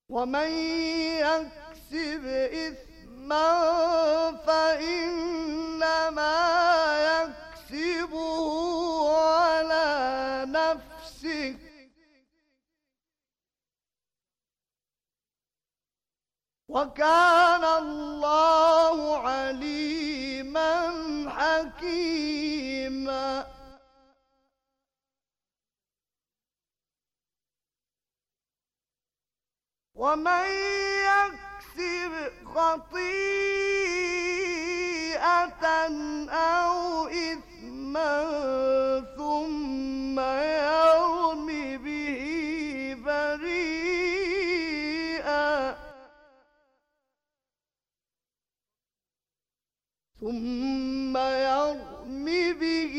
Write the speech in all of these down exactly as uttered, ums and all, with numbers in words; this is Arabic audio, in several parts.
ومن يكسب إثما فإنما يكسبه على نفسه وكان الله عليما حكيما. ومن يكسب خطيئة أو إثما ثم يرم به بريئا ثم يرم به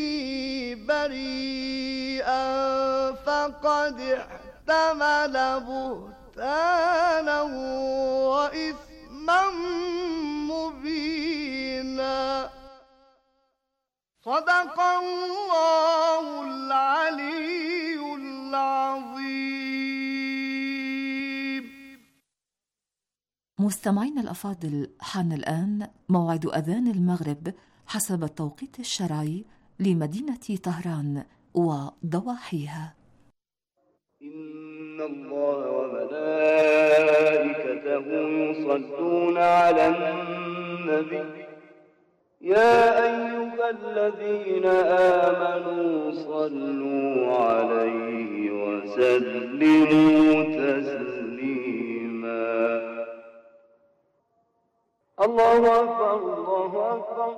بريئا فقد احتمل بهتانا وإثما مبينا. صدق الله العلي العظيم. مستمعين الأفاضل، حان الآن موعد أذان المغرب حسب التوقيت الشرعي لمدينة طهران وضواحيها. إن الله وملائكته يصلون على النبي يا أيها الذين آمنوا صلوا عليه وسلموا تسليما. الله أكبر الله أكبر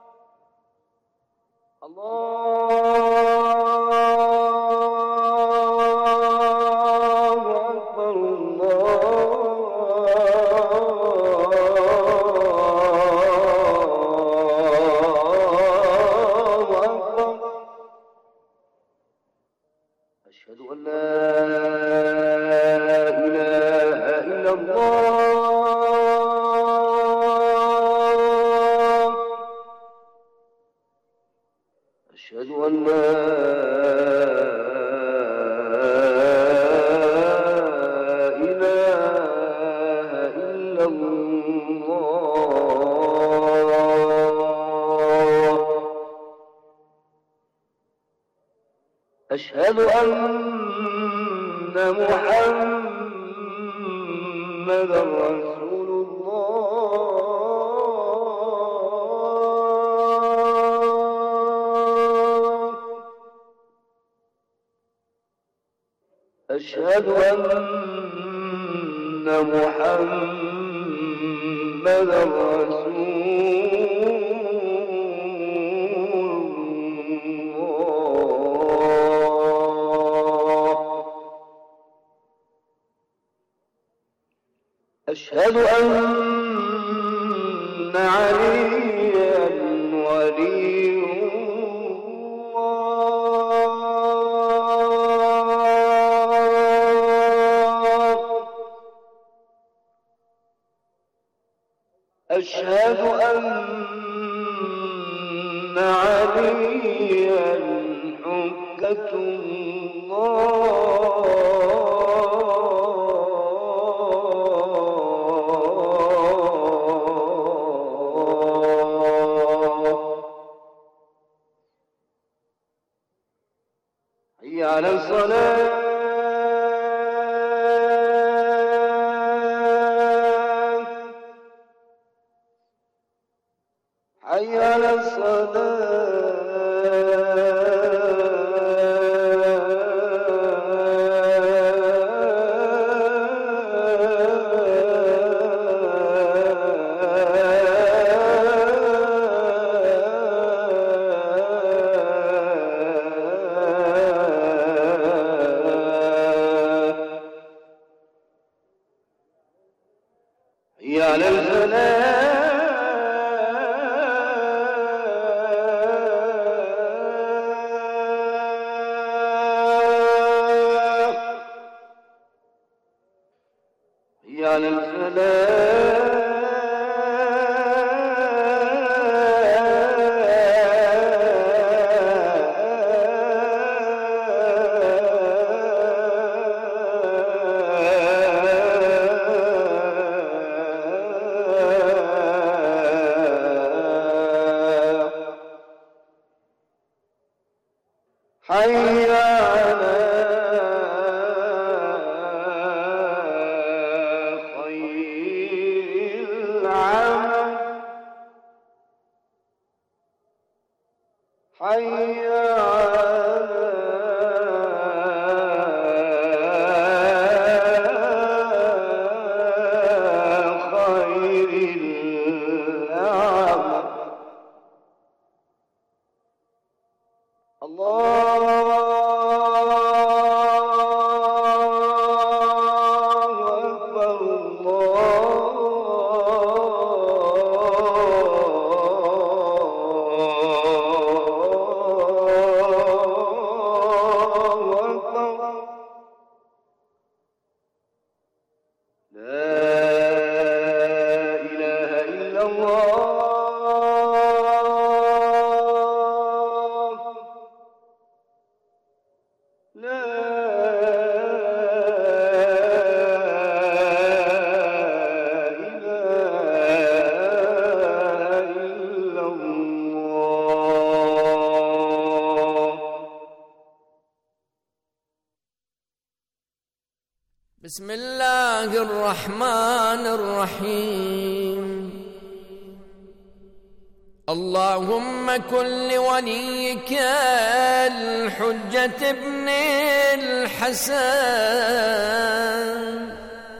الله أكبر الله أكبر. أشهد أن لا إله إلا الله. أشهد أن لا إله إلا الله. أشهد أن محمدا رسول الله. أشهد أن محمدا رسول الله. أشهد أن عليا ولي الله. أشهد أن عليا حجة الله. حي على الصلاة. حي على الصلاة. حي على الفلاح. حي على الفلاح. حي على خير العمل حي على خير العمل الله أكبر الله أكبر لا إله إلا الله لا إله إلا الله. بسم الله الرحمن الرحيم. اللهم كن لوليك الحجة ابن الحسن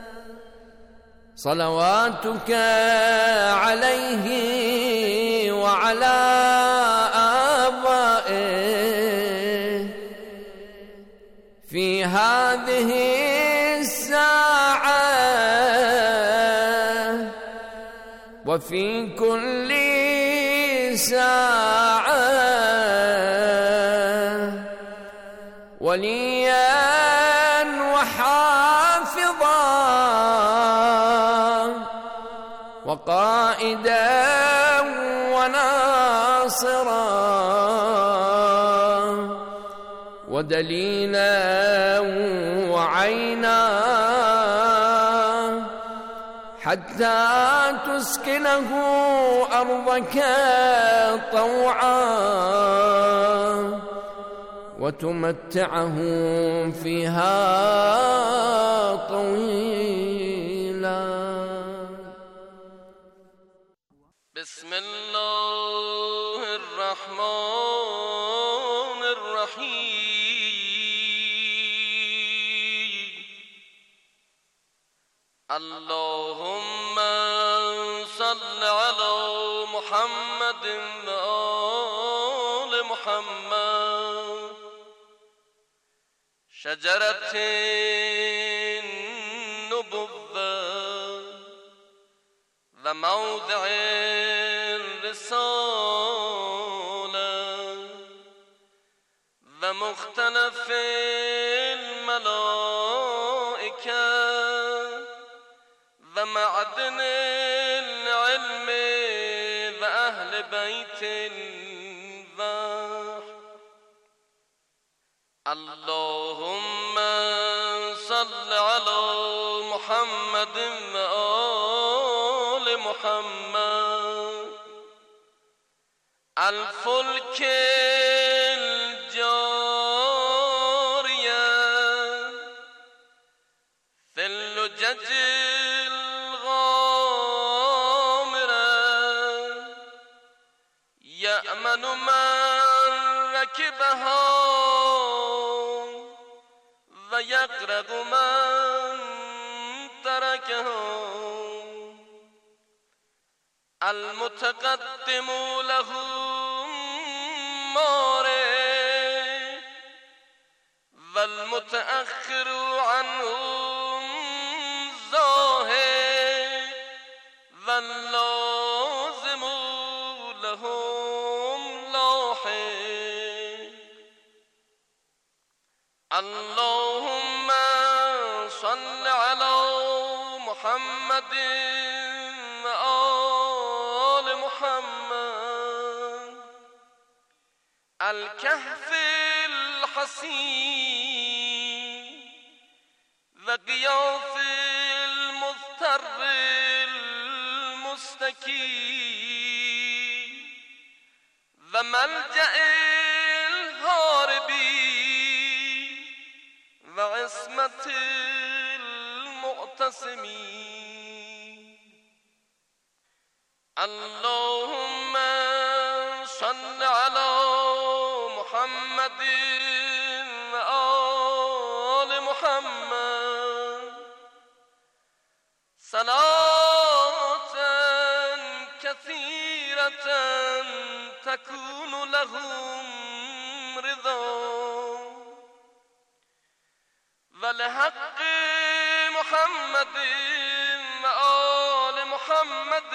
صلواتك عليه وعلى آبائه في هذه الساعة وفي كل ساعة وليا وحافظا وقائدا وناصرا ودليلا وعينا حتى تسكنه أرضك طوعا وتمتعه فيها طويلا. بسم الله الرحمن الرحيم. اللهم صل على محمد وآل محمد. شجرة النبوة وموضع الرسالة ومختلف الملائكة ومعدن العلم وأهل بيت الوحي. اللهم صل على محمد وآل محمد. الفلك الجارية في اللجج يأمن من ركبها ويغرق من تركها. المتقدم له مارع والمتأخر عنه زاهد واللازم لهم لاحق. اللهم صل على محمد وآل محمد. الكهف الحصين وغياث المضطر المستكين وملجأ الهاربين عصمة المعتصمين. اللهم صل على محمد وآل محمد صلاة كثيرة تكون لهم رضا ولحق محمد وآل محمد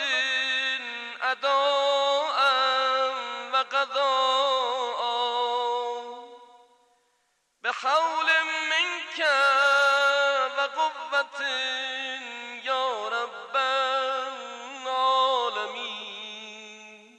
أداء وقضاء بحول منك وقوة يا رب العالمين.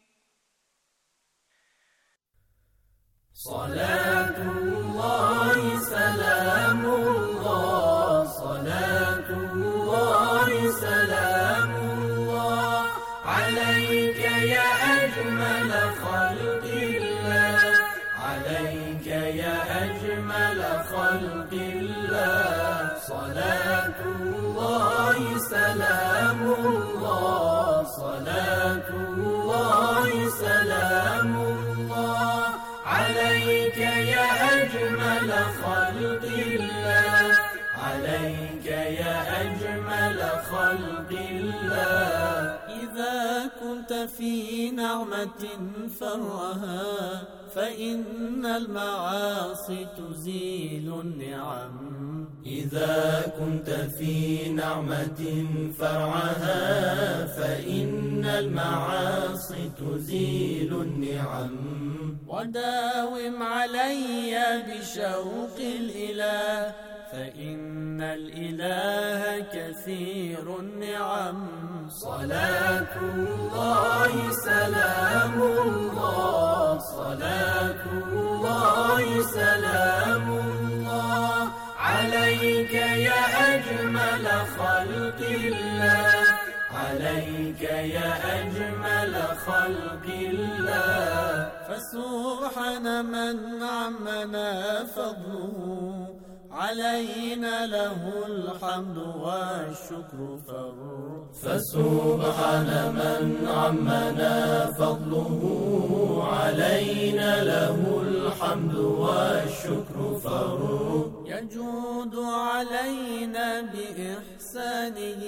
صلاة الله سلام الله صلاة الله سلام الله عليك يا أجمل خلق الله عليك يا أجمل خلق الله صلاة الله سلام الله صلاة الله سلام الله عليك يا أجمل خلق الله عليك يا أجمل خلق الله. إذا كنت في نعمة فرعها فإن المعاصي تزيل النعم. إذا كنت في نعمة فرعها فإن المعاصي تزيل النعم. وداوم علي بشوق الإله فإن الإله كثير النعم. صلاة الله سلام الله صلاة الله سلام الله عليك يا أجمل خلق الله عليك يا أجمل خلق الله. فسبحان من عمنا فضله علينا له الحمد والشكر فر. فسبحان من عمنا فضله علينا له الحمد والشكر فر. يجود علينا بإحسانه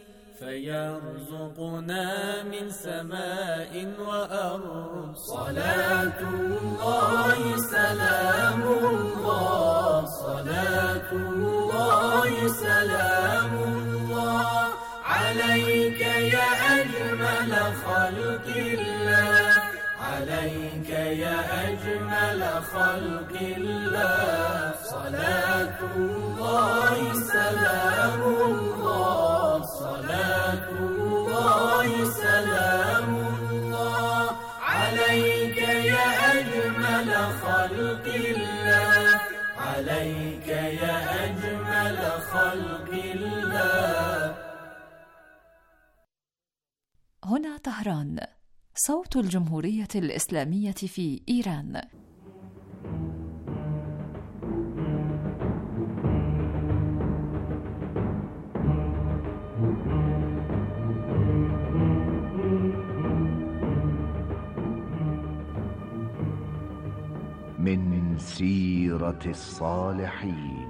فيرزقنا من سماء وأرض. صلاة الله سلام الله صلاة الله سلام الله عليك يا أجمل خلق الله عليك يا أجمل خلق الله. صلاة الله سلام الله صلاة الله سلام الله عليك يا أجمل خلق الله عليك يا أجمل خلق الله. هنا طهران، صوت الجمهورية الإسلامية في إيران. من سيرة الصالحين.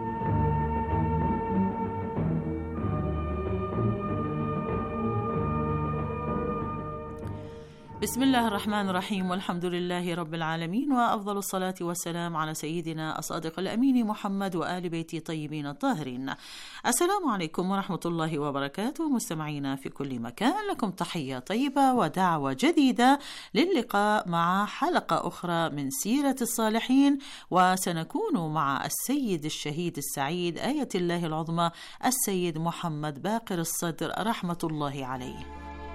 بسم الله الرحمن الرحيم، والحمد لله رب العالمين، وأفضل الصلاة والسلام على سيدنا الصادق الأمين محمد وآل بيته الطيبين الطاهرين. السلام عليكم ورحمة الله وبركاته. مستمعينا في كل مكان، لكم تحية طيبة ودعوة جديدة للقاء مع حلقة أخرى من سيرة الصالحين، وسنكون مع السيد الشهيد السعيد آية الله العظمى السيد محمد باقر الصدر رحمة الله عليه.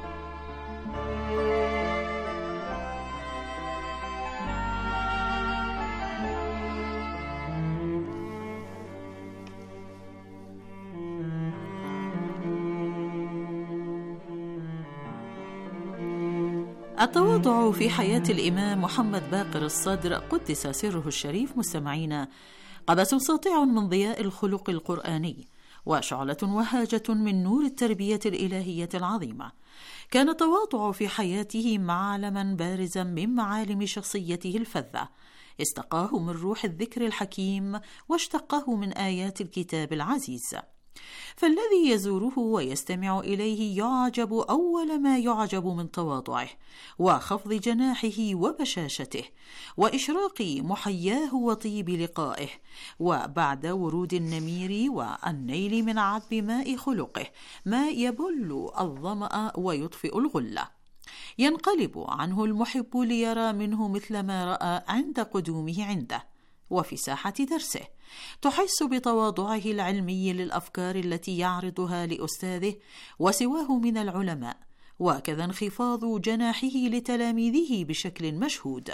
التواضع في حياة الإمام محمد باقر الصدر قدس سره الشريف. مستمعينا، قبس ساطع من ضياء الخلق القرآني، وشعلة وهاجة من نور التربية الإلهية العظيمة. كان التواضع في حياته معلما بارزا من معالم شخصيته الفذة، استقاه من روح الذكر الحكيم واشتقه من آيات الكتاب العزيز. فالذي يزوره ويستمع إليه يعجب أول ما يعجب من تواضعه وخفض جناحه وبشاشته وإشراق محياه وطيب لقائه، وبعد ورود النمير والنيل من عذب ماء خلقه ما يبل الظمأ ويطفئ الغلة. ينقلب عنه المحب ليرى منه مثل ما رأى عند قدومه عنده وفي ساحة درسه، تحس بتواضعه العلمي للأفكار التي يعرضها لأستاذه وسواه من العلماء، وكذا انخفاض جناحه لتلاميذه بشكل مشهود،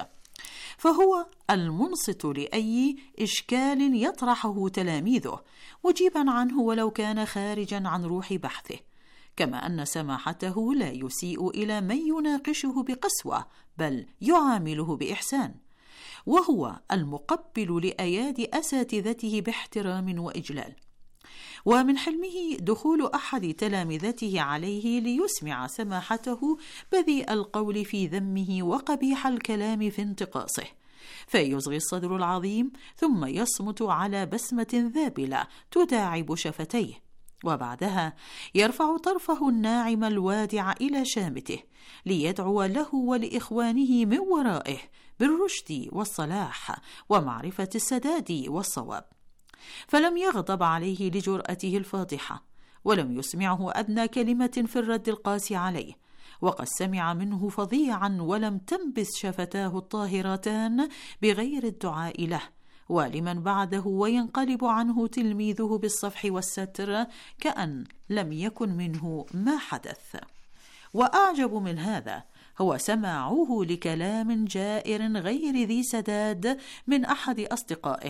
فهو المنصت لأي إشكال يطرحه تلاميذه مجيبا عنه ولو كان خارجا عن روح بحثه، كما أن سماحته لا يسيء إلى من يناقشه بقسوة بل يعامله بإحسان، وهو المقبل لأيادي أساتذته باحترام وإجلال. ومن حلمه دخول أحد تلامذته عليه ليسمع سماحته بذيء القول في ذمه وقبيح الكلام في انتقاصه، فيصغي الصدر العظيم ثم يصمت على بسمة ذابلة تداعب شفتيه، وبعدها يرفع طرفه الناعم الوادع إلى شامته ليدعو له ولإخوانه من ورائه بالرشد والصلاح ومعرفة السداد والصواب. فلم يغضب عليه لجرأته الفاضحة، ولم يسمعه أدنى كلمة في الرد القاسي عليه، وقد سمع منه فظيعا ولم تنبس شفتاه الطاهرتان بغير الدعاء له ولمن بعده، وينقلب عنه تلميذه بالصفح والستر كأن لم يكن منه ما حدث. وأعجب من هذا هو سماعه لكلام جائر غير ذي سداد من أحد أصدقائه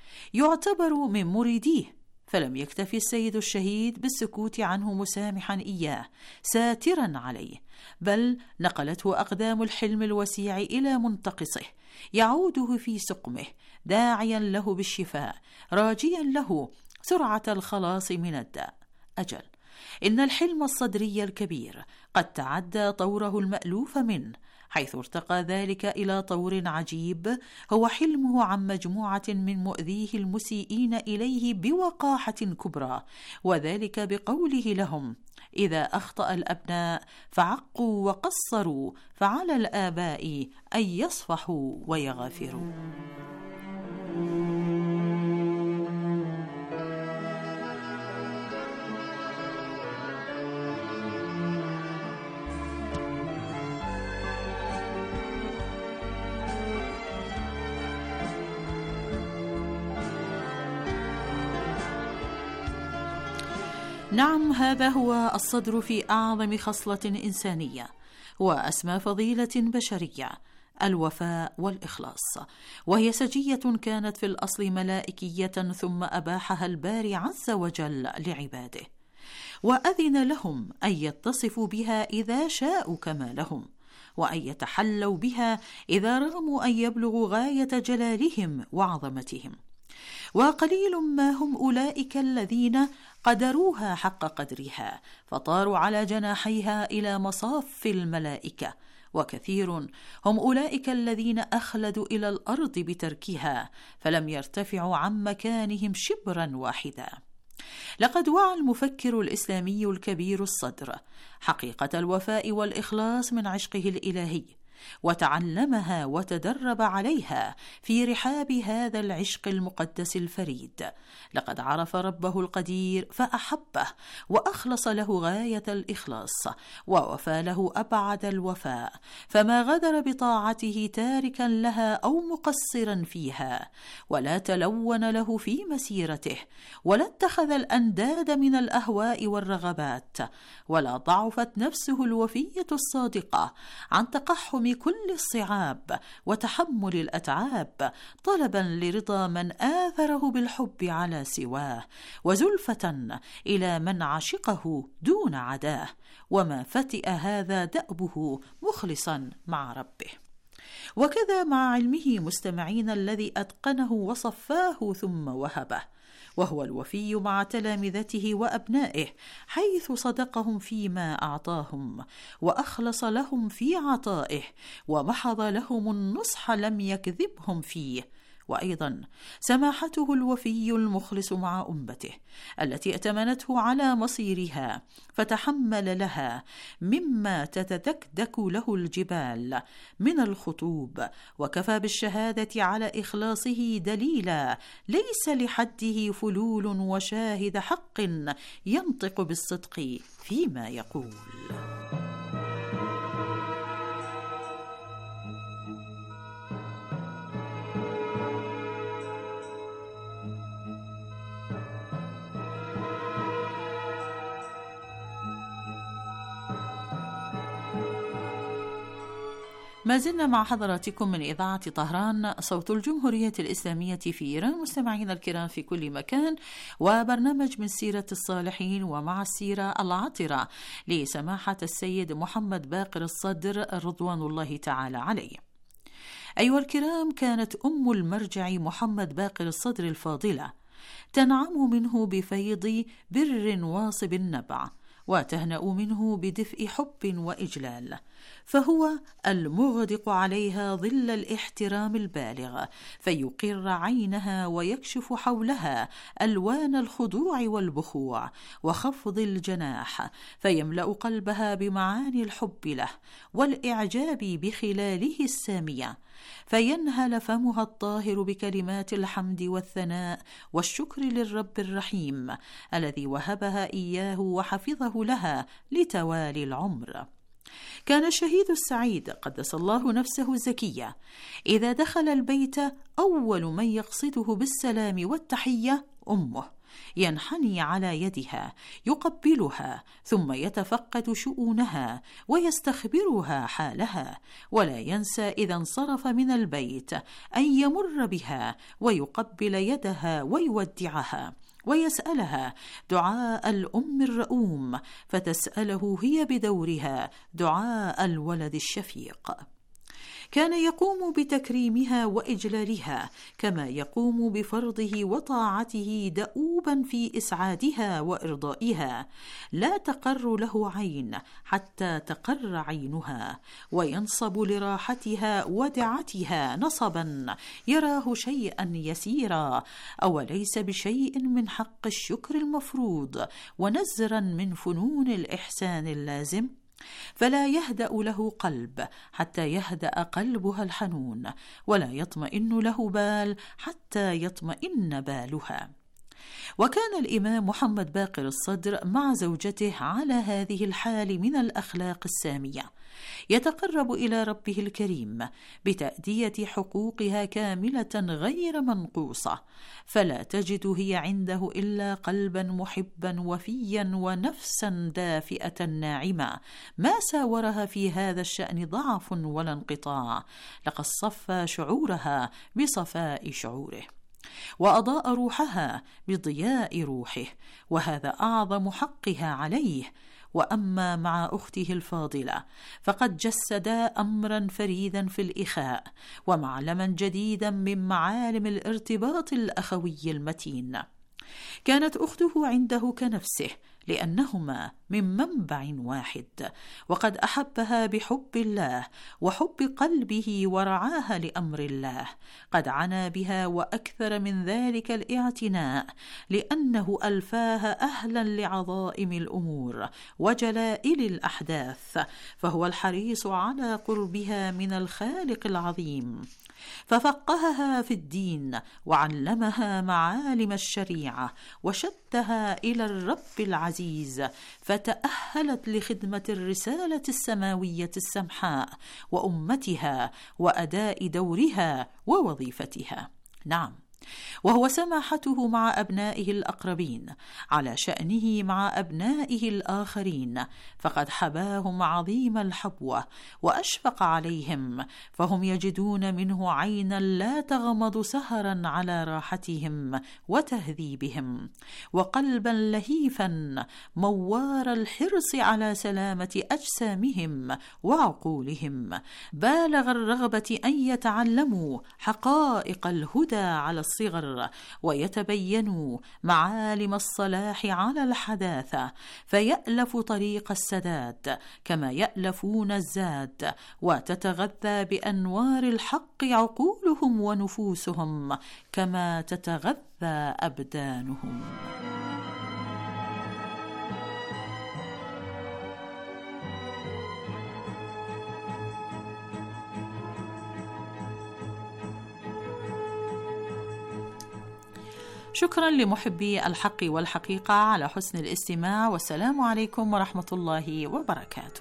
يعتبر من مريديه، فلم يكتفي السيد الشهيد بالسكوت عنه مسامحا إياه ساترا عليه، بل نقلته أقدام الحلم الوسيع إلى منتقصه يعوده في سقمه داعيا له بالشفاء راجيا له سرعة الخلاص من الداء. أجل، إن الحلم الصدري الكبير قد تعدى طوره المألوف منه، حيث ارتقى ذلك إلى طور عجيب هو حلمه عن مجموعة من مؤذيه المسيئين إليه بوقاحة كبرى، وذلك بقوله لهم: إذا أخطأ الأبناء فعقوا وقصروا فعلى الآباء أن يصفحوا ويغافروا. نعم، هذا هو الصدر في أعظم خصلة إنسانية وأسمى فضيلة بشرية، الوفاء والإخلاص، وهي سجية كانت في الأصل ملائكية ثم أباحها الباري عز وجل لعباده، وأذن لهم أن يتصفوا بها إذا شاءوا كمالهم، وأن يتحلوا بها إذا رغموا أن يبلغوا غاية جلالهم وعظمتهم. وقليل ما هم أولئك الذين قدروها حق قدرها فطاروا على جناحيها إلى مصاف الملائكة، وكثير هم أولئك الذين أخلدوا إلى الأرض بتركها فلم يرتفعوا عن مكانهم شبرا واحدا. لقد وعى المفكر الإسلامي الكبير الصدر حقيقة الوفاء والإخلاص من عشقه الإلهي، وتعلمها وتدرب عليها في رحاب هذا العشق المقدس الفريد. لقد عرف ربه القدير فأحبه وأخلص له غاية الإخلاص، ووفى له أبعد الوفاء، فما غدر بطاعته تاركا لها أو مقصرا فيها، ولا تلون له في مسيرته، ولا اتخذ الأنداد من الأهواء والرغبات، ولا ضعفت نفسه الوفية الصادقة عن تقحم كل الصعاب وتحمل الأتعاب، طلبا لرضا من آثره بالحب على سواه، وزلفة إلى من عشقه دون عداه، وما فتئ هذا دأبه مخلصا مع ربه. وكذا مع علمه مستمعين الذي أتقنه وصفاه ثم وهبه، وهو الوفي مع تلامذته وأبنائه، حيث صدقهم فيما أعطاهم وأخلص لهم في عطائه ومحض لهم النصح لم يكذبهم فيه. وأيضا سماحته الوفي المخلص مع أمته التي ائتمنته على مصيرها فتحمل لها مما تتدكدك له الجبال من الخطوب، وكفى بالشهادة على إخلاصه دليلا ليس لحده فلول وشاهد حق ينطق بالصدق فيما يقول. ما زلنا مع حضراتكم من إذاعة طهران صوت الجمهورية الإسلامية في إيران، مستمعين الكرام في كل مكان، وبرنامج من سيرة الصالحين ومع السيرة العطرة لسماحة السيد محمد باقر الصدر رضوان الله تعالى عليه. أيها الكرام، كانت أم المرجع محمد باقر الصدر الفاضلة تنعم منه بفيض بر واصب النبع، وتهنأ منه بدفء حب وإجلال، فهو المغدق عليها ظل الاحترام البالغ، فيقر عينها ويكشف حولها ألوان الخضوع والبخوع وخفض الجناح، فيملأ قلبها بمعاني الحب له والإعجاب بخلاله السامية، فينهل فمها الطاهر بكلمات الحمد والثناء والشكر للرب الرحيم الذي وهبها إياه وحفظه لها لتوالي العمر. كان الشهيد السعيد قدس الله نفسه الزكية إذا دخل البيت أول من يقصده بالسلام والتحية أمه، ينحني على يدها يقبلها ثم يتفقد شؤونها ويستخبرها حالها، ولا ينسى إذا انصرف من البيت أن يمر بها ويقبل يدها ويودعها ويسألها دعاء الأم الرؤوم، فتسأله هي بدورها دعاء الولد الشفيق. كان يقوم بتكريمها وإجلالها كما يقوم بفرضه وطاعته دؤوبا في إسعادها وإرضائها، لا تقر له عين حتى تقر عينها، وينصب لراحتها ودعتها نصبا يراه شيئا يسيرا أو ليس بشيء من حق الشكر المفروض ونزرا من فنون الإحسان اللازم، فلا يهدأ له قلب حتى يهدأ قلبها الحنون، ولا يطمئن له بال حتى يطمئن بالها. وكان الإمام محمد باقر الصدر مع زوجته على هذه الحال من الأخلاق السامية، يتقرب إلى ربه الكريم بتأدية حقوقها كاملة غير منقوصة، فلا تجد هي عنده إلا قلبا محبا وفيا ونفسا دافئة ناعمة، ما ساورها في هذا الشأن ضعف ولا انقطاع، لقد صفى شعورها بصفاء شعوره وأضاء روحها بضياء روحه، وهذا أعظم حقها عليه. وأما مع أخته الفاضلة فقد جسدا أمرا فريدا في الإخاء ومعلما جديدا من معالم الارتباط الأخوي المتين. كانت أخته عنده كنفسه لأنهما من منبع واحد، وقد أحبها بحب الله وحب قلبه ورعاها لأمر الله، قد عنى بها وأكثر من ذلك الاعتناء، لأنه ألفاها أهلا لعظائم الأمور وجلائل الأحداث، فهو الحريص على قربها من الخالق العظيم، ففقهها في الدين وعلمها معالم الشريعة وشدها إلى الرب العزيز، فتأهلت لخدمة الرسالة السماوية السمحاء وأمتها وأداء دورها ووظيفتها. نعم، وهو سماحته مع أبنائه الأقربين على شأنه مع أبنائه الآخرين، فقد حباهم عظيم الحبوة وأشفق عليهم، فهم يجدون منه عينا لا تغمض سهرا على راحتهم وتهذيبهم، وقلبا لهيفا موار الحرص على سلامة أجسامهم وعقولهم، بالغ الرغبة أن يتعلموا حقائق الهدى على الصغر ويتبينوا معالم الصلاح على الحداثة، فيألف طريق السداد كما يألفون الزاد، وتتغذى بأنوار الحق عقولهم ونفوسهم كما تتغذى أبدانهم. شكرا لمحبي الحق والحقيقة على حسن الاستماع، والسلام عليكم ورحمة الله وبركاته.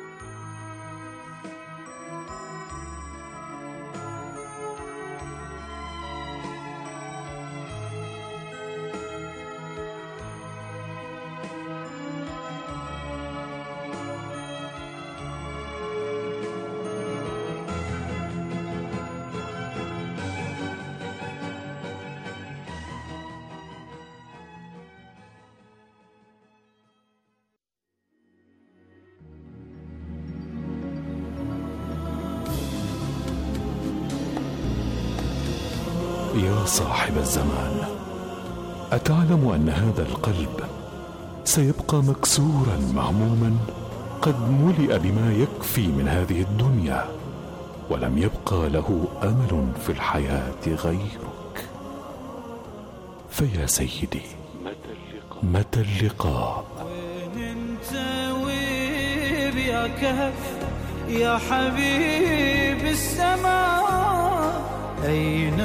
يا صاحب الزمان، أتعلم أن هذا القلب سيبقى مكسورا مهموما قد ملئ بما يكفي من هذه الدنيا، ولم يبقى له أمل في الحياة غيرك. فيا سيدي، متى اللقاء؟ وين انت وين يا كهف يا حبيب السماء؟ أين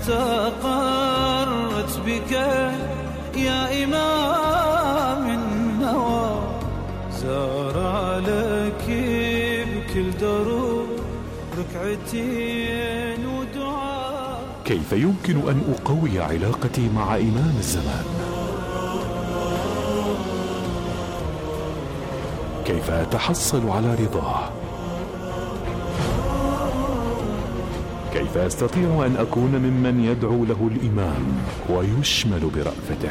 استقرت بك يا إمام النوى؟ زار لك بكل دروب ركعتين ودعاء. كيف يمكن أن أقوي علاقتي مع إمام الزمان؟ كيف أتحصل على رضاه؟ كيف أستطيع أن أكون ممن يدعو له الإمام ويشمل برأفته؟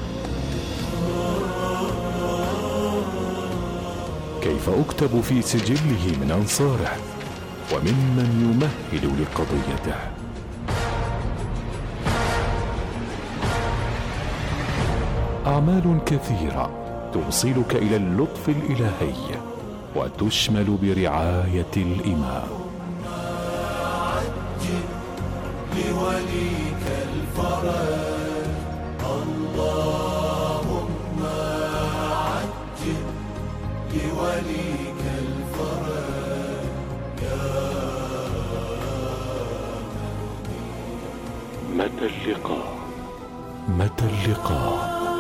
كيف أكتب في سجله من أنصاره وممن يمهل لقضيته؟ أعمال كثيرة توصلك إلى اللطف الإلهي وتشمل برعاية الإمام. لوليك الفرج اللهم عجل لوليك الفرج يا متى اللقاء؟ متى اللقاء؟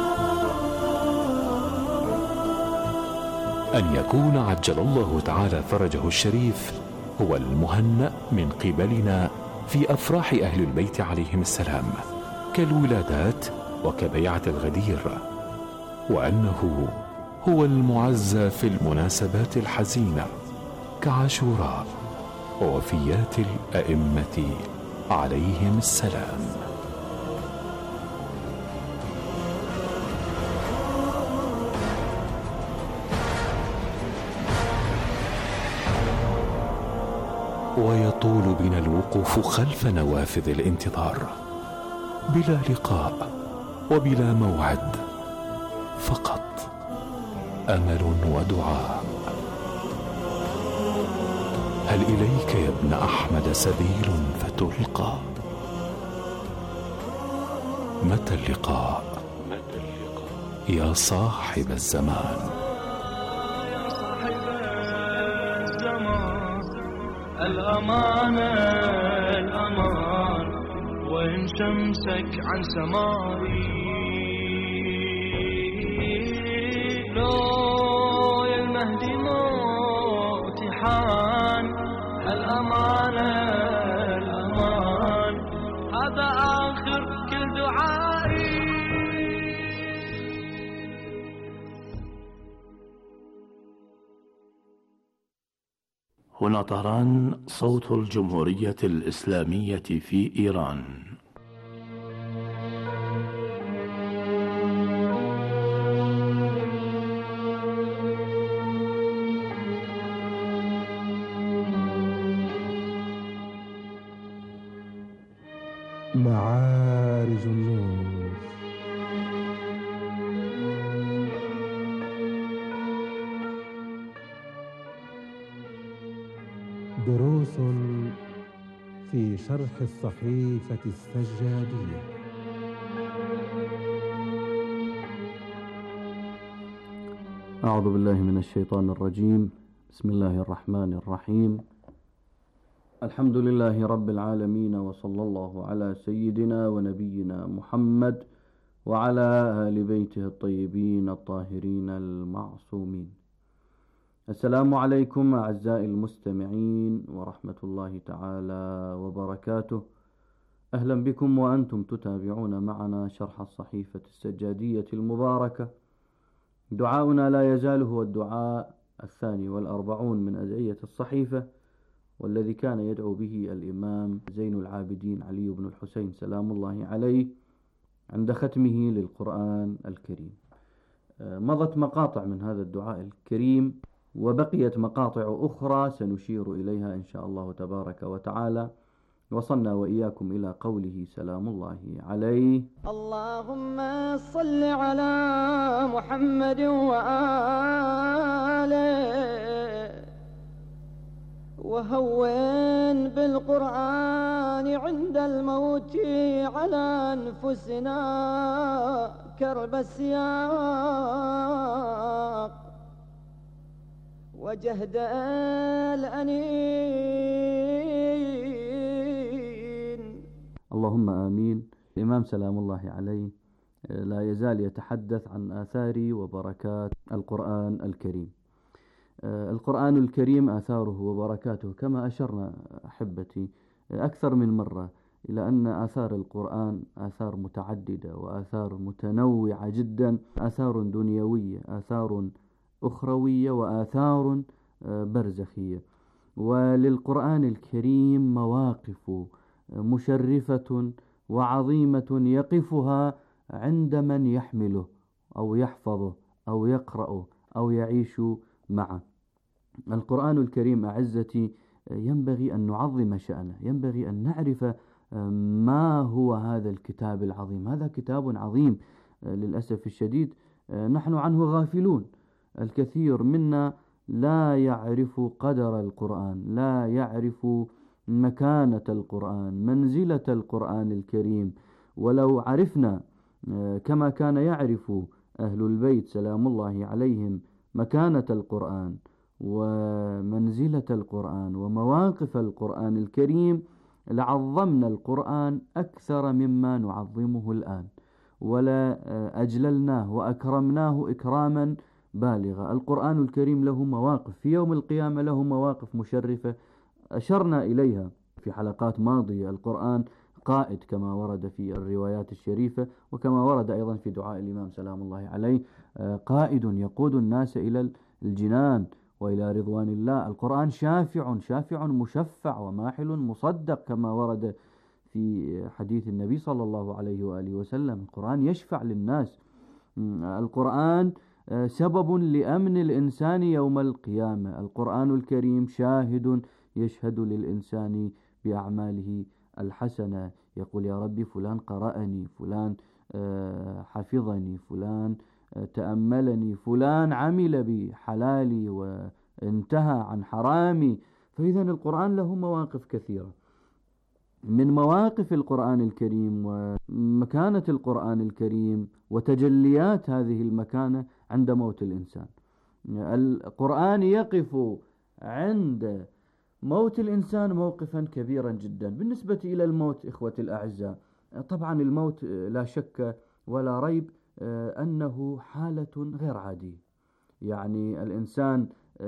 أن يكون عجل الله تعالى فرجه الشريف هو المهنأ من قبلنا في أفراح أهل البيت عليهم السلام، كالولادات وكبيعة الغدير، وأنه هو المعزى في المناسبات الحزينة كعاشوراء ووفيات الأئمة عليهم السلام. ويطول بنا الوقوف خلف نوافذ الانتظار بلا لقاء وبلا موعد، فقط أمل ودعاء. هل إليك يا ابن أحمد سبيل فتلقى؟ متى اللقاء؟ يا صاحب الزمان. الأمانة الأمان وين شمسك عن سماري؟ لو يا المهدي موتي حان. الأمانة الأمان هذا آخر كل دعائي. هنا طهران، صوت الجمهورية الإسلامية في إيران. معارج النور. دروس في شرح الصحيفة السجادية. أعوذ بالله من الشيطان الرجيم. بسم الله الرحمن الرحيم. الحمد لله رب العالمين، وصلى الله على سيدنا ونبينا محمد وعلى آل بيته الطيبين الطاهرين المعصومين. السلام عليكم أعزائي المستمعين ورحمة الله تعالى وبركاته. أهلا بكم وأنتم تتابعون معنا شرح الصحيفة السجادية المباركة. دعاؤنا لا يزال هو الدعاء الثاني والأربعون من أدعية الصحيفة، والذي كان يدعو به الإمام زين العابدين علي بن الحسين سلام الله عليه عند ختمه للقرآن الكريم. مضت مقاطع من هذا الدعاء الكريم، وبقيت مقاطع أخرى سنشير إليها إن شاء الله تبارك وتعالى. وصلنا وإياكم إلى قوله سلام الله عليه: اللهم صل على محمد وآله، وهون بالقرآن عند الموت على أنفسنا كرب السياق وجهد الأنين. اللهم آمين. الإمام سلام الله عليه لا يزال يتحدث عن آثار وبركات القرآن الكريم. القرآن الكريم آثاره وبركاته كما أشرنا أحبتي أكثر من مرة إلى أن آثار القرآن آثار متعددة وآثار متنوعة جدا، آثار دنيوية، آثار أخروية، وآثار برزخية. وللقرآن الكريم مواقف مشرفة وعظيمة يقفها عند من يحمله أو يحفظه أو يقرأه أو يعيش معه. القرآن الكريم أعزتي ينبغي أن نعظم شأنه، ينبغي أن نعرف ما هو هذا الكتاب العظيم. هذا كتاب عظيم للأسف الشديد نحن عنه غافلون. الكثير منا لا يعرف قدر القرآن، لا يعرف مكانة القرآن، منزلة القرآن الكريم. ولو عرفنا كما كان يعرف أهل البيت سلام الله عليهم مكانة القرآن ومنزلة القرآن ومواقف القرآن الكريم لعظمنا القرآن أكثر مما نعظمه الآن، ولا أجللناه وأكرمناه إكراما بالغا. القرآن الكريم له مواقف في يوم القيامة، له مواقف مشرفة أشرنا إليها في حلقات ماضية. القرآن قائد كما ورد في الروايات الشريفة، وكما ورد أيضا في دعاء الإمام سلام الله عليه: قائد يقود الناس إلى الجنان وإلى رضوان الله. القرآن شافع شافع مشفع وماحل مصدق كما ورد في حديث النبي صلى الله عليه وآله وسلم. القرآن يشفع للناس. القرآن سبب لأمن الإنسان يوم القيامة. القرآن الكريم شاهد يشهد للإنسان بأعماله الحسنة، يقول: يا ربي فلان قرأني، فلان حفظني، فلان تأملني، فلان عمل بحلالي وانتهى عن حرامي. فإذا القرآن له مواقف كثيرة. من مواقف القرآن الكريم ومكانة القرآن الكريم وتجليات هذه المكانة عند موت الإنسان. القرآن يقف عند موت الإنسان موقفا كبيرا جدا. بالنسبة إلى الموت إخوة الأعزاء، طبعا الموت لا شك ولا ريب أنه حالة غير عادية. يعني الإنسان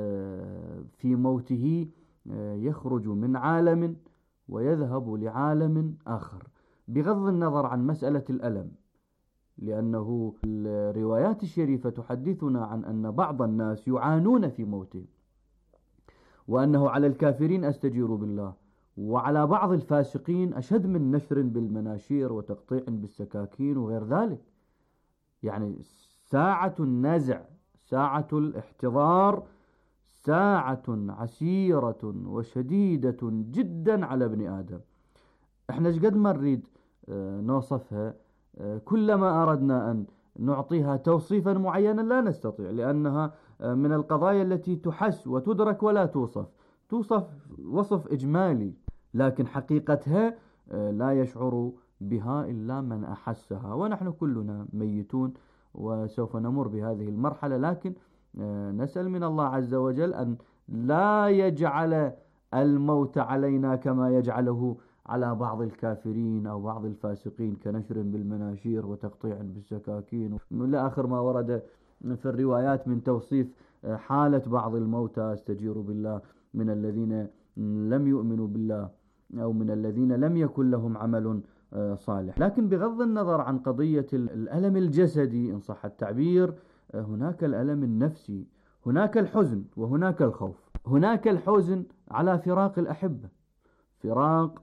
في موته يخرج من عالم ويذهب لعالم آخر. بغض النظر عن مسألة الألم، لأنه الروايات الشريفة تحدثنا عن أن بعض الناس يعانون في موتهم، وأنه على الكافرين أستجير بالله، وعلى بعض الفاسقين أشد من نشر بالمناشير وتقطيع بالسكاكين وغير ذلك. يعني ساعة النزع، ساعة الاحتضار، ساعة عسيرة وشديدة جدا على ابن آدم. احنا قد ما نريد نوصفها، كلما أردنا أن نعطيها توصيفا معينا لا نستطيع، لأنها من القضايا التي تحس وتدرك ولا توصف، توصف وصف إجمالي، لكن حقيقتها لا يشعر بها إلا من أحسها، ونحن كلنا ميتون وسوف نمر بهذه المرحلة، لكن نسأل من الله عز وجل أن لا يجعل الموت علينا كما يجعله على بعض الكافرين أو بعض الفاسقين كنشر بالمناشير وتقطيع بالسكاكين، إلى آخر ما ورد في الروايات من توصيف حالة بعض الموتى، استجير بالله، من الذين لم يؤمنوا بالله أو من الذين لم يكن لهم عمل صالح. لكن بغض النظر عن قضية الألم الجسدي إن صح التعبير، هناك الألم النفسي، هناك الحزن وهناك الخوف. هناك الحزن على فراق الأحبة، فراق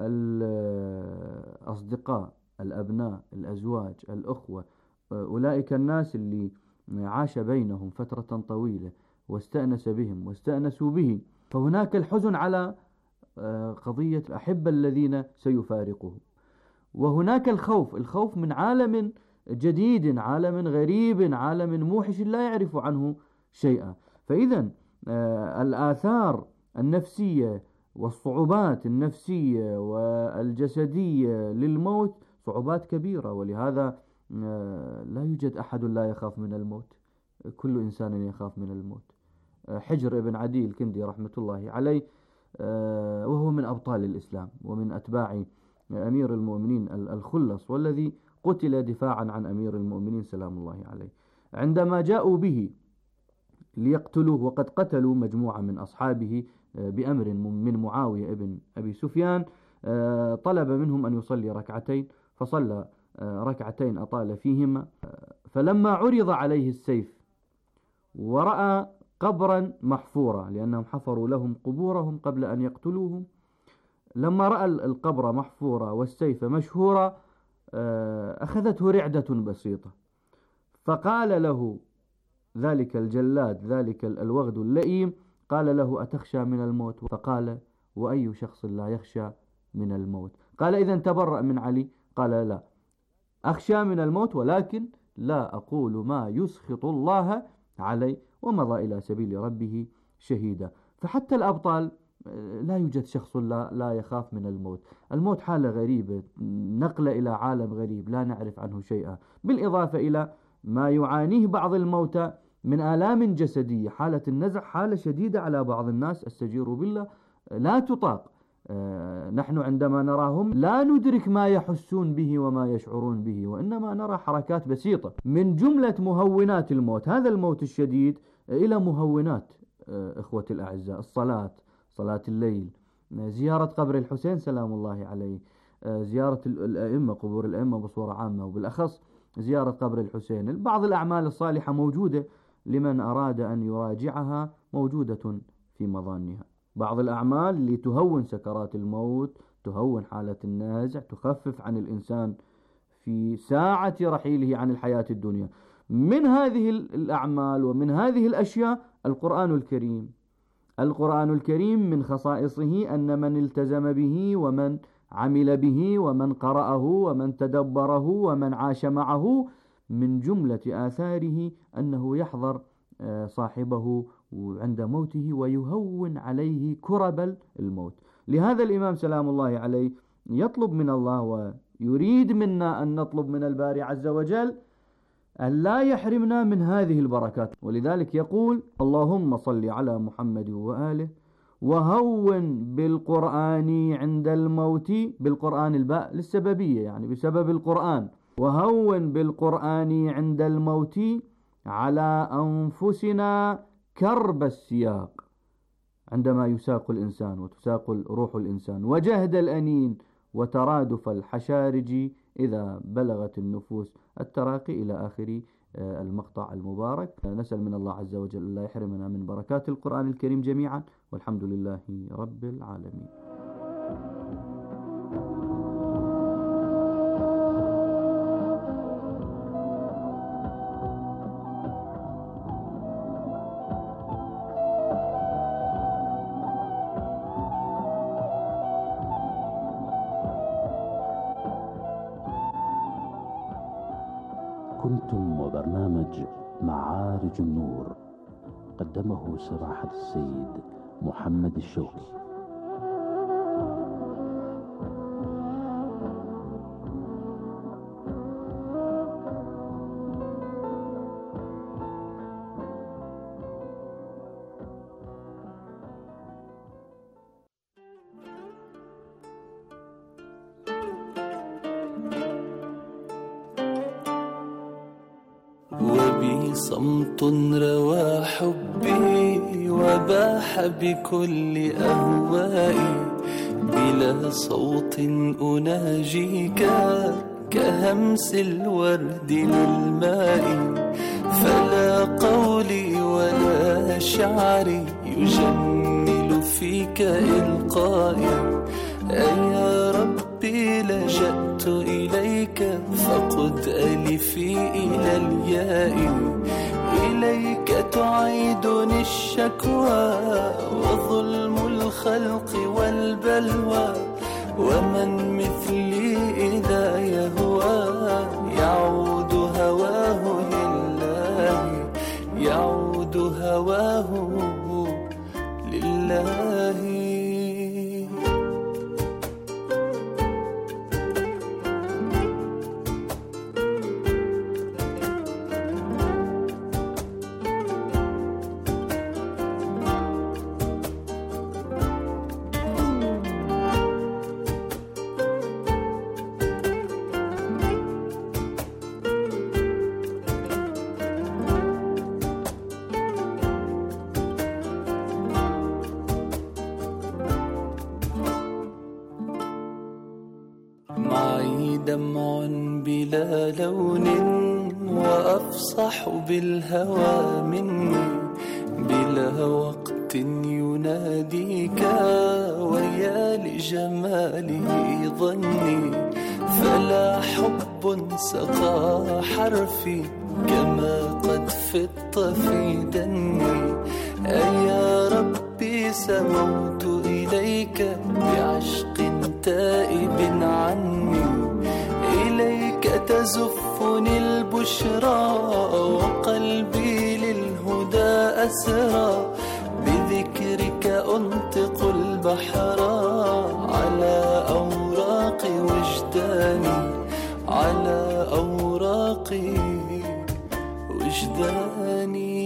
الأصدقاء، الأبناء، الأزواج، الأخوة، أولئك الناس اللي عاش بينهم فترة طويلة واستأنس بهم واستأنسوا به. فهناك الحزن على قضية الأحبة الذين سيفارقهم. وهناك الخوف، الخوف من عالم جديد، عالم غريب، عالم موحش لا يعرف عنه شيئا. فإذا الآثار النفسية والصعوبات النفسية والجسدية للموت صعوبات كبيرة، ولهذا لا يوجد أحد لا يخاف من الموت، كل إنسان يخاف من الموت. حجر ابن عدي الكندي رحمة الله عليه، وهو من أبطال الإسلام ومن أتباع أمير المؤمنين الخلص، والذي قتل دفاعا عن أمير المؤمنين سلام الله عليه، عندما جاءوا به ليقتلوه وقد قتلوا مجموعة من أصحابه بأمر من معاوية ابن أبي سفيان، طلب منهم أن يصلي ركعتين، فصلى ركعتين أطال فيهما. فلما عرض عليه السيف ورأى قبرا محفورا، لأنهم حفروا لهم قبورهم قبل أن يقتلوهم، لما رأى القبر محفورا والسيف مشهورا أخذته رعدة بسيطة، فقال له ذلك الجلاد، ذلك الوغد اللئيم، قال له: أتخشى من الموت؟ فقال: وأي شخص لا يخشى من الموت؟ قال: إذن تبرأ من علي؟ قال: لا، أخشى من الموت ولكن لا أقول ما يسخط الله علي، ومضى إلى سبيل ربه شهيدا. فحتى الأبطال لا يوجد شخص لا, لا يخاف من الموت. الموت حالة غريبة، نقلة إلى عالم غريب لا نعرف عنه شيئا، بالإضافة إلى ما يعانيه بعض الموتى من آلام جسدية. حالة النزع حالة شديدة على بعض الناس، استجير بالله، لا تطاق. آه نحن عندما نراهم لا ندرك ما يحسون به وما يشعرون به، وإنما نرى حركات بسيطة من جملة مهونات الموت. هذا الموت الشديد إلى مهونات آه إخوة الأعزاء: الصلاة، صلاة الليل، زيارة قبر الحسين سلام الله عليه، آه زيارة الأئمة، قبور الأئمة بصورة عامة، وبالأخص زيارة قبر الحسين. بعض الأعمال الصالحة موجودة لمن أراد أن يراجعها، موجودة في مظانها. بعض الأعمال اللي تهون سكرات الموت، تهون حالة النازع، تخفف عن الإنسان في ساعة رحيله عن الحياة الدنيا. من هذه الأعمال ومن هذه الأشياء القرآن الكريم. القرآن الكريم من خصائصه أن من التزم به ومن عمل به ومن قرأه ومن تدبره ومن عاش معه، من جملة آثاره أنه يحضر صاحبه عند موته ويهون عليه كرب الموت. لهذا الإمام سلام الله عليه يطلب من الله ويريد منا أن نطلب من الباري عز وجل أن لا يحرمنا من هذه البركات، ولذلك يقول: اللهم صل على محمد وآله وهون بالقرآن عند الموت. بالقرآن الباء للسببية، يعني بسبب القرآن. وهون بالقرآن عند الموت على أنفسنا كرب السياق، عندما يساق الإنسان وتساق روح الإنسان، وجهد الأنين وترادف الحشارج إذا بلغت النفوس التراقي إلى آخر المقطع المبارك. نسأل من الله عز وجل أن لا يحرمنا من بركات القرآن الكريم جميعا، والحمد لله رب العالمين. كنتم وبرنامج معارج النور، قدمه سماحة السيد محمد الشوقي. وبي صمت روى حبي وباح بكل أهوائي، بلا صوت أناجيك كهمس الورد للماء، فلا قولي ولا شعري يجمل فيك إلقائي. أيا ربي لجأت إليك فقد ألفي إلى الياء، إليك تعيدني الشكوى وظلم الخلق والبلوى، ومن مثلي إذا يهوى يعود هواه لله، يعود هواه لله. معي دمع بلا لون وأفصح بالهوى مني، بلا وقت يناديك ويا لجماله ظني، فلا حب سقى حرفي كما قد فط في دني. أيا ربي سموت إليك بعشق تائب عني، إليك تزفني البشرى وقلبي للهدى أسرى، بذكرك أنطق البحر على أوراق وجداني، على أوراق وجداني.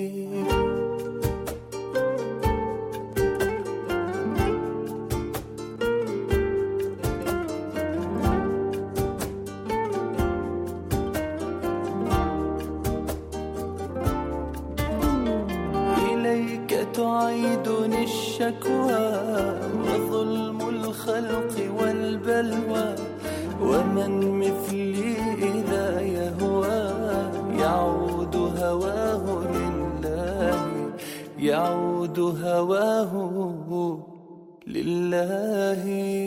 تعيدني الشكوى وظلم الخلق والبلوى، ومن مثلي إذا يهوى يعود هواه لله، يعود هواه لله.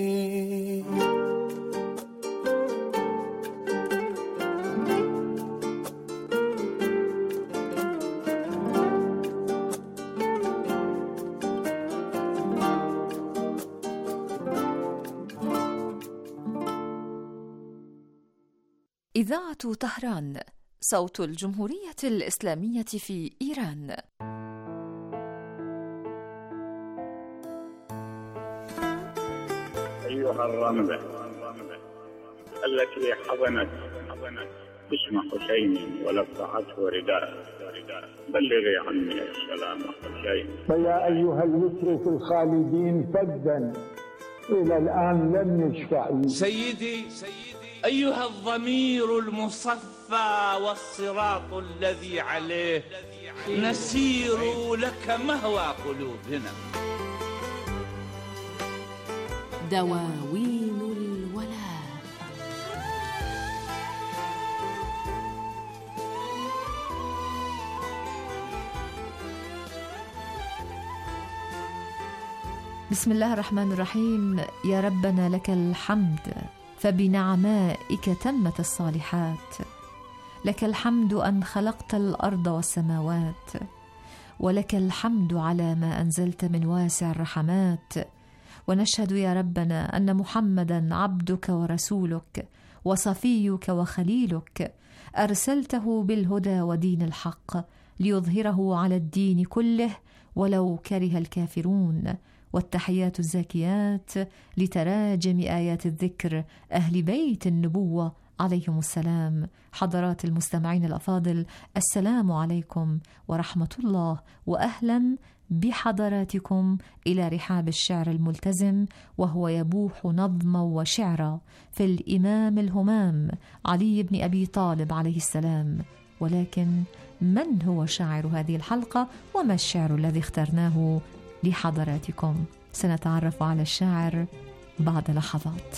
إذاعة طهران، صوت الجمهورية الإسلامية في إيران. أيها الرملة التي حضنت اسم حسين ولفعته رداء، بلغي عني السلام حسين. فيا أيها المسرف الخالدين فدا إلى الآن لم يشفع. سيدي أيها الضمير المصفى والصراط الذي عليه نسير لك مهوى قلوبنا. دواوين بسم الله الرحمن الرحيم. يا ربنا لك الحمد، فبنعمائك تمت الصالحات. لك الحمد أن خلقت الأرض والسماوات، ولك الحمد على ما أنزلت من واسع الرحمات. ونشهد يا ربنا أن محمدا عبدك ورسولك وصفيك وخليلك، أرسلته بالهدى ودين الحق ليظهره على الدين كله ولو كره الكافرون. والتحيات الزاكيات لتراجم آيات الذكر أهل بيت النبوة عليهم السلام. حضرات المستمعين الأفاضل، السلام عليكم ورحمة الله، وأهلا بحضراتكم إلى رحاب الشعر الملتزم، وهو يبوح نظما وشعرا في الإمام الهمام علي بن أبي طالب عليه السلام. ولكن من هو شاعر هذه الحلقة وما الشعر الذي اخترناه لحضراتكم؟ سنتعرف على الشاعر بعد لحظات.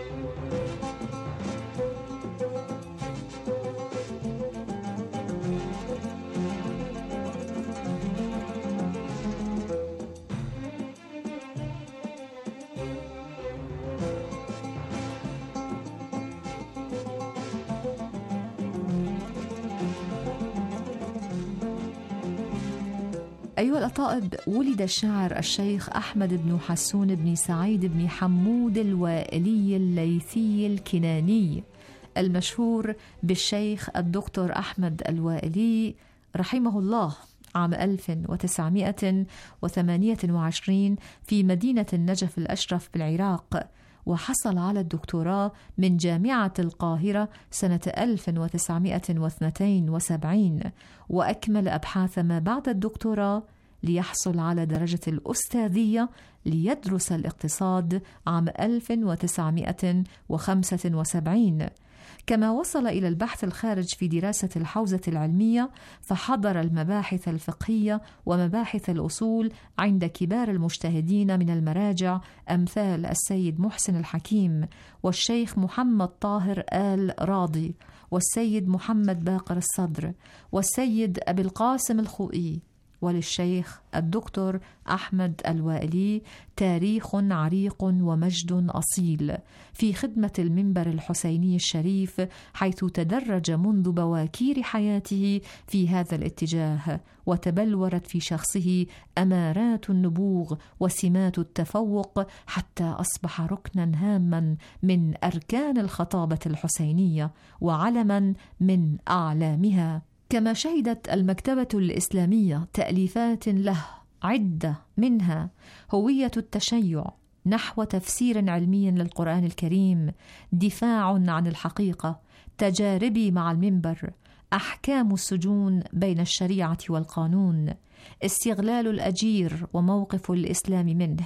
أيها الأطائب، ولد الشاعر الشيخ أحمد بن حسون بن سعيد بن حمود الوائلي الليثي الكناني، المشهور بالشيخ الدكتور أحمد الوائلي رحمه الله، عام ألف وتسعمائة وثمانية وعشرين في مدينة النجف الأشرف بالعراق. وحصل على الدكتوراه من جامعة القاهرة سنة ألف وتسعمائة واثنين وسبعين، وأكمل أبحاث ما بعد الدكتوراه ليحصل على درجة الأستاذية ليدرس الاقتصاد عام ألف وتسعمائة وخمسة وسبعين. كما وصل إلى البحث الخارج في دراسة الحوزة العلمية، فحضر المباحث الفقهية ومباحث الأصول عند كبار المجتهدين من المراجع أمثال السيد محسن الحكيم والشيخ محمد طاهر آل راضي والسيد محمد باقر الصدر والسيد أبي القاسم الخوئي. وللشيخ الدكتور أحمد الوائلي تاريخ عريق ومجد أصيل في خدمة المنبر الحسيني الشريف، حيث تدرج منذ بواكير حياته في هذا الاتجاه، وتبلورت في شخصه أمارات النبوغ وسمات التفوق، حتى أصبح ركنا هاما من أركان الخطابة الحسينية وعلما من أعلامها. كما شهدت المكتبة الإسلامية تأليفات له عدة، منها هوية التشيع نحو تفسير علمي للقرآن الكريم، دفاع عن الحقيقة، تجاربي مع المنبر، أحكام السجون بين الشريعة والقانون، استغلال الأجير وموقف الإسلام منه.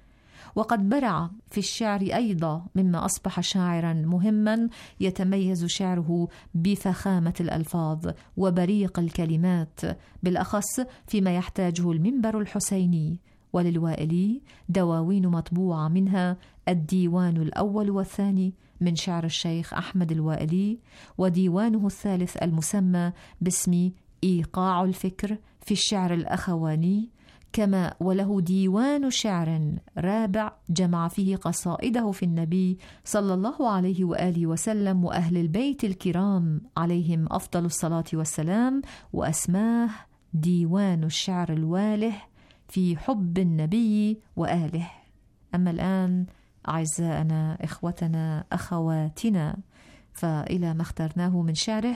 وقد برع في الشعر أيضا، مما أصبح شاعرا مهما يتميز شعره بفخامة الألفاظ وبريق الكلمات، بالأخص فيما يحتاجه المنبر الحسيني. وللوائلي دواوين مطبوعة، منها الديوان الأول والثاني من شعر الشيخ أحمد الوائلي، وديوانه الثالث المسمى باسم إيقاع الفكر في الشعر الأخواني، كما وله ديوان شعر رابع جمع فيه قصائده في النبي صلى الله عليه وآله وسلم وأهل البيت الكرام عليهم أفضل الصلاة والسلام، وأسماه ديوان الشعر الواله في حب النبي وآله. أما الآن أعزائنا إخوتنا أخواتنا، فإلى ما اخترناه من شعره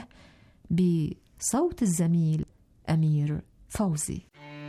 بصوت الزميل أمير فوزي.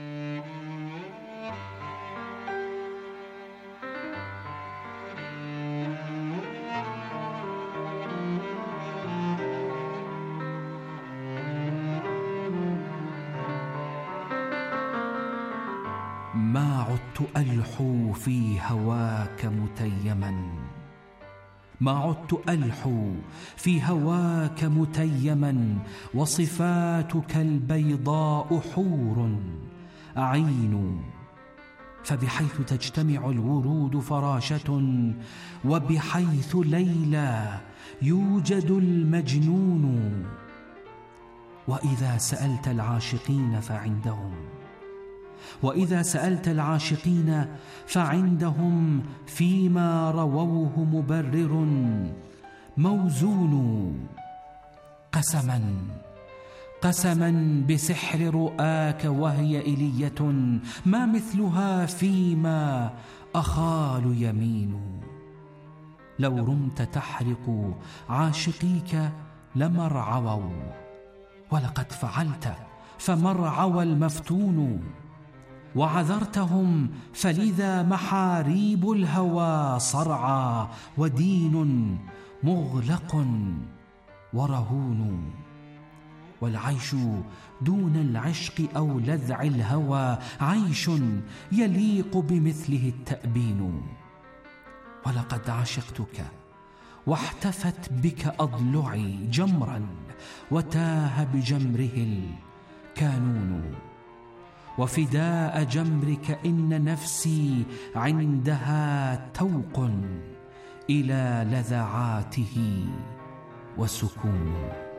ما عدت ألحو في هواك متيما، ما عدت ألحو في هواك متيما، وصفاتك البيضاء حور أعين، فبحيث تجتمع الورود فراشة، وبحيث ليلى يوجد المجنون. وإذا سألت العاشقين فعندهم، وإذا سألت العاشقين فعندهم فيما رووه مبرر موزون. قسما قسما بسحر رؤاك وهي إلية ما مثلها فيما أخال يمين. لو رمت تحرق عاشقيك لمرعووا، ولقد فعلت فمرعوى المفتون. وعذرتهم فلذا محاريب الهوى صرعى ودين مغلق ورهون. والعيش دون العشق أو لذع الهوى عيش يليق بمثله التأبين. ولقد عشقتك واحتفت بك أضلعي جمرا وتاه بجمره الكانون. وفداء جمرك إن نفسي عندها توق إلى لذعاته وسكون.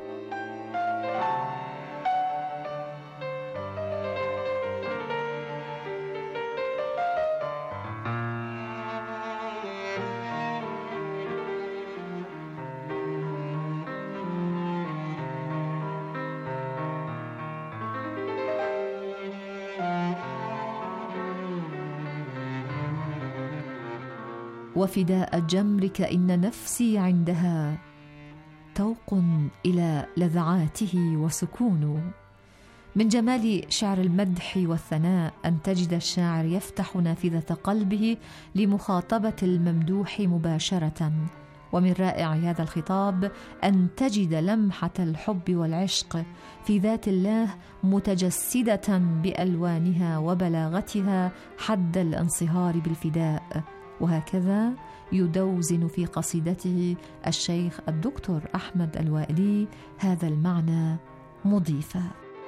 وفداء جمرك إن نفسي عندها توق إلى لذعاته وسكون. من جمال شعر المدح والثناء أن تجد الشاعر يفتح نافذة قلبه لمخاطبة الممدوح مباشرة، ومن رائع هذا الخطاب أن تجد لمحة الحب والعشق في ذات الله متجسدة بألوانها وبلاغتها حد الانصهار بالفداء. وهكذا يدوزن في قصيدته الشيخ الدكتور أحمد الوائلي هذا المعنى مضيفا: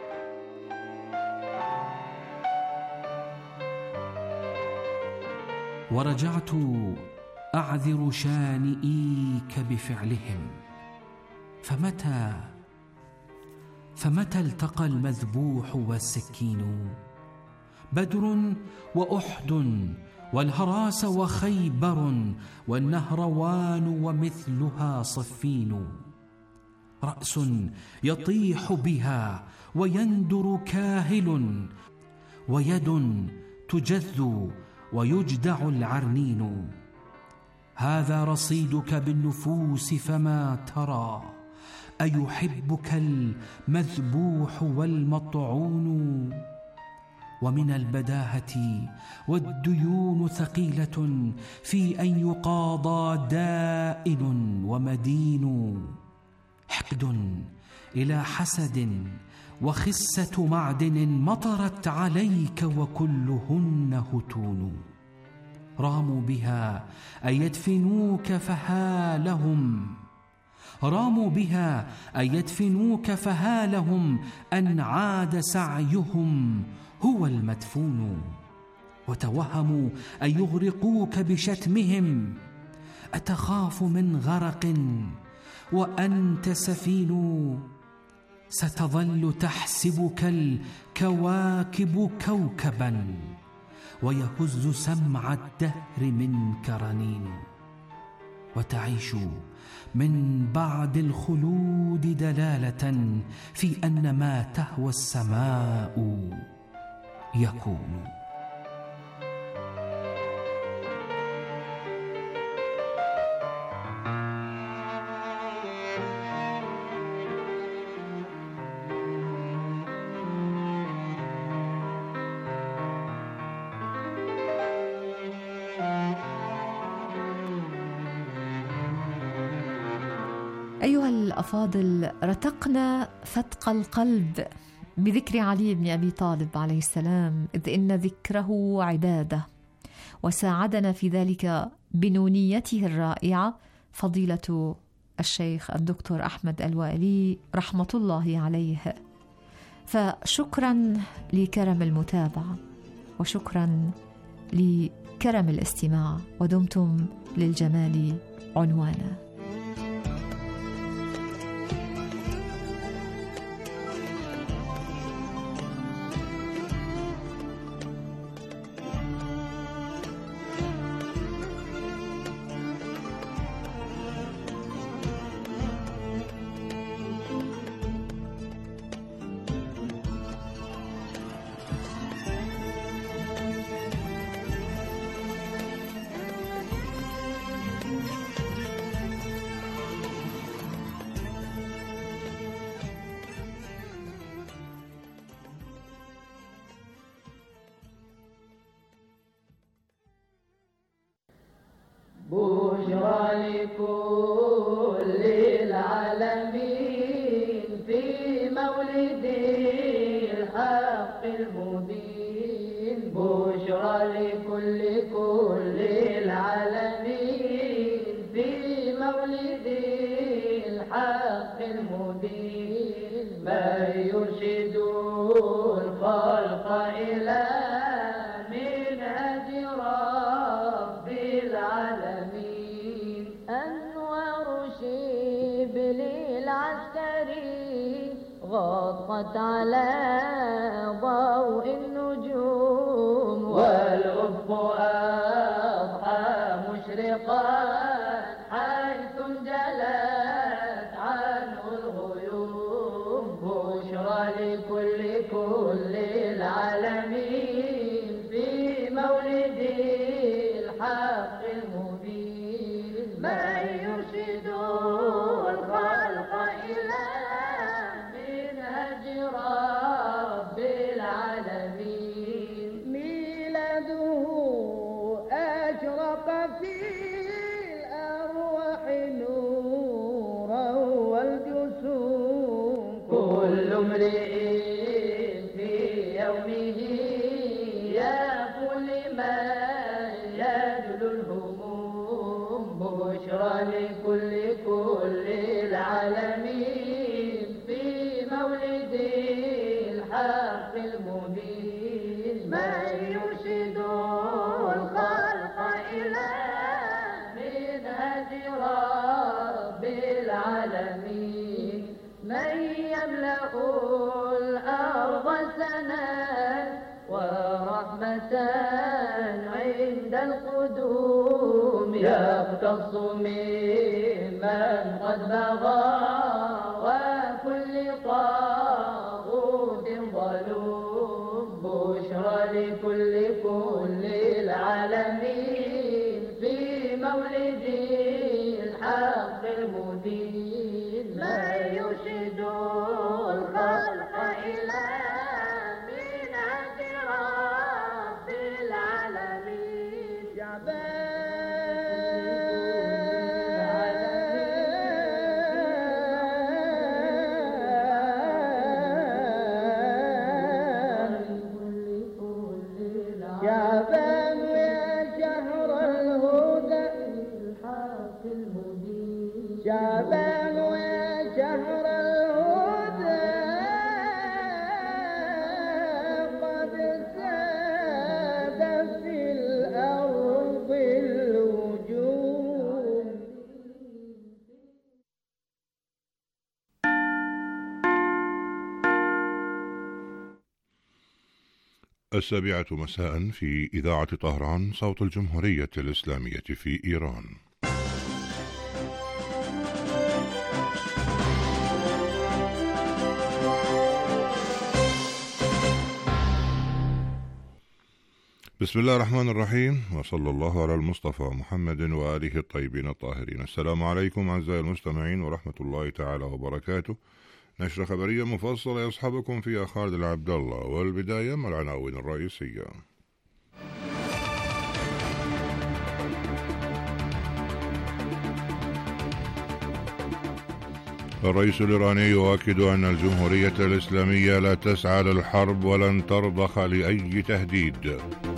ورجعت أعذر شانئيك بفعلهم، فمتى فمتى التقى المذبوح والسكين؟ بدر وأحد والهراس وخيبر والنهروان ومثلها صفين. رأس يطيح بها ويندر كاهل، ويد تجذ ويجدع العرنين. هذا رصيدك بالنفوس فما ترى، أيحبك المذبوح والمطعون؟ ومن البداهة والديون ثقيلة في أن يقاضى دائن ومدين. حقد إلى حسد وخسة معدن مطرت عليك وكلهن هتون. راموا بها أن يدفنوك فها لهم راموا بها أن يدفنوك فها لهم أن عاد سعيهم هو المدفون. وتوهموا أن يغرقوك بشتمهم، أتخاف من غرق وأنت سفين؟ ستظل تحسبك الكواكب كوكبا، ويهز سمع الدهر منك رنين. وتعيش من بعد الخلود دلالة في أن ما تهوى السماء يكون. أيها الأفاضل، رتقنا فتق القلب بذكر علي بن أبي طالب عليه السلام، إذ إن ذكره عبادة، وساعدنا في ذلك بنونيته الرائعة فضيلة الشيخ الدكتور أحمد الوائلي رحمة الله عليه. فشكرا لكرم المتابعة، وشكرا لكرم الاستماع، ودمتم للجمال عنوانا. بشرى لكل العالمين في مولد الحق المبين بشرى لكل كل العالمين في مولد الحق المبين ما يرشد الخلق إلى منهج رب العالمين أنوار شبل العسكري غطت على ضوء النجوم والأفق أضحى مشرقا حيث انجلت عنه الغيوم بشرى لكل كل العالمين في مولد الحق المبين ما يرشد الخلق إلى منهج رب العالمين ميلاده أشرق في الأرواح نورا والجسوم كل امرئ في يومه يافو لمن يجلو الهموم بشرى لكل كل العالمين في مولد الحق المبين ما يرشد الخلق إلى منهج رب العالمين من يملأ الأرض سنة ورحمة عند القدوم يختص ممن قد بغى وكل طاغوت ظلوم بشرى لكل كل العالمين في مولد الحق المبين ما يرشد الخلق إلى منهج رب العالمين شعبان يا شهر الهدى الحق المبين شعبان يا شهر الهدى قد ساد في الأرض الوجوه السابعة مساء في إذاعة طهران صوت الجمهورية الإسلامية في إيران. بسم الله الرحمن الرحيم، وصلى الله على المصطفى محمد وآله الطيبين الطاهرين. السلام عليكم أعزائي المستمعين ورحمة الله تعالى وبركاته. نشرة خبرية مفصلة يصحبكم فيها خالد العبد الله، والبداية مع العناوين الرئيسية. الرئيس الإيراني يؤكد أن الجمهورية الإسلامية لا تسعى للحرب ولن ترضخ لأي تهديد.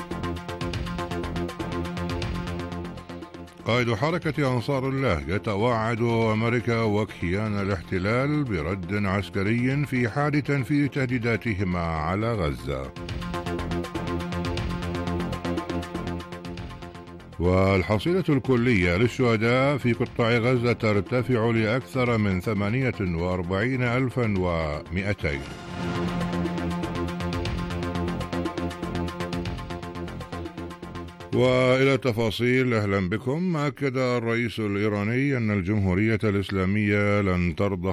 قائد حركة أنصار الله يتوعد أمريكا وكيان الاحتلال برد عسكري في حال تنفيذ تهديداتهما على غزة. والحصيلة الكلية للشهداء في قطاع غزة ترتفع لأكثر من ثمانية وأربعين ألفا ومئتين. وإلى تفاصيل. أهلا بكم. أكد الرئيس الإيراني أن الجمهورية الإسلامية لن ترضخ